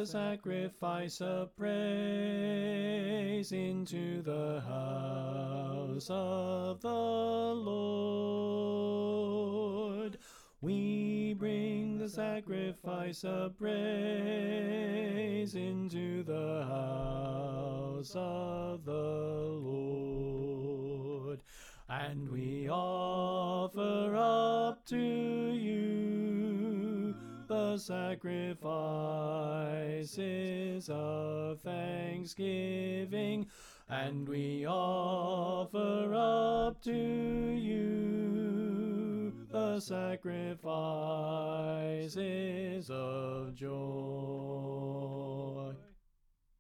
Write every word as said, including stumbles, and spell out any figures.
the sacrifice of praise into the house of the Lord. We bring the sacrifice of praise into the house of the Lord. And we offer up to you the sacrifices of thanksgiving, and we offer up to you the sacrifices of joy.